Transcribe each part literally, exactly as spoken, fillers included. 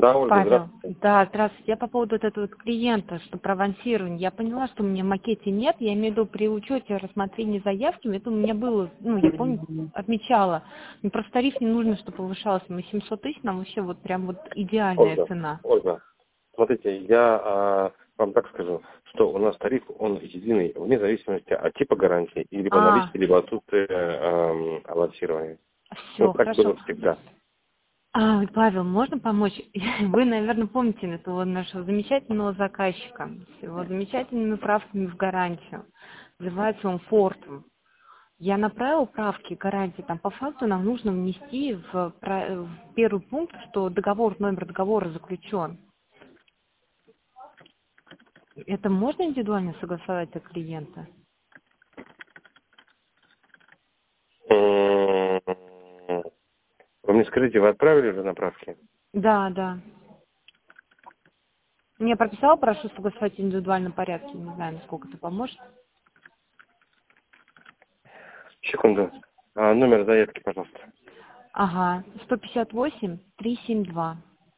Да, Ольга, Павел, здравствуйте. да, здравствуйте. Я по поводу вот этого вот клиента, что про авансирование. Я поняла, что у меня в макете нет. Я имею в виду при учете рассмотрения заявки. Это у меня было, ну, я помню, отмечала. Мне просто тариф не нужно, чтобы повышался. Мы семьсот тысяч, нам вообще вот прям вот идеальная Ольга, цена. Ольга, смотрите, я а, вам так скажу, что у нас тариф, он единый, вне зависимости от типа гарантии, и либо А, наличие, либо отсутствие э, авансирования. Ну, все, так хорошо. было всегда. А, Павел, можно помочь? Вы, наверное, помните этого нашего замечательного заказчика с его замечательными правками в гарантию. Называется он Фортум. Я направила правки гарантии. Там по факту нам нужно внести в, про- в первый пункт, что договор, номер договора заключен. Это можно индивидуально согласовать для клиента? М, Вы мне скажите, вы отправили уже направки? Да, да. Я прописала, прошу согласовать в индивидуальном порядке. Не знаю, насколько это поможет. Секунду. А, номер заявки, пожалуйста. Ага, сто пятьдесят восемь триста семьдесят два.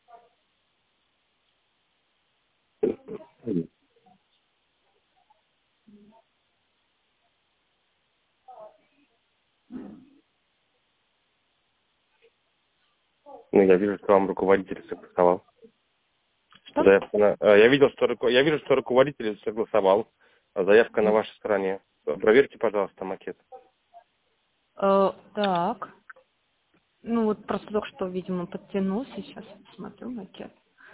Ну, я вижу, что вам руководитель согласовал. Что? Заявка на... а, Я видел, что руко- я вижу, что руководитель согласовал. А заявка на М. вашей стороне. Проверьте, пожалуйста, макет. Э, так. Ну вот просто только что, видимо, подтянулся. Сейчас я посмотрю макет.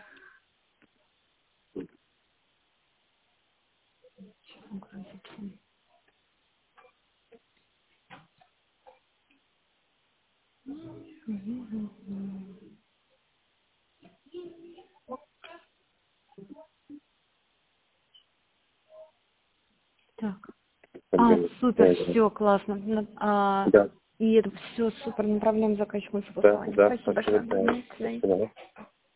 Сейчас он грузится. Мгм, мгм. Так. А, супер, все, классно. На- А, Да, и это все супер, направляем заказчику да, согласование. да, Спасибо спасибо. большое. Да, Мгм, до свидания. спасибо.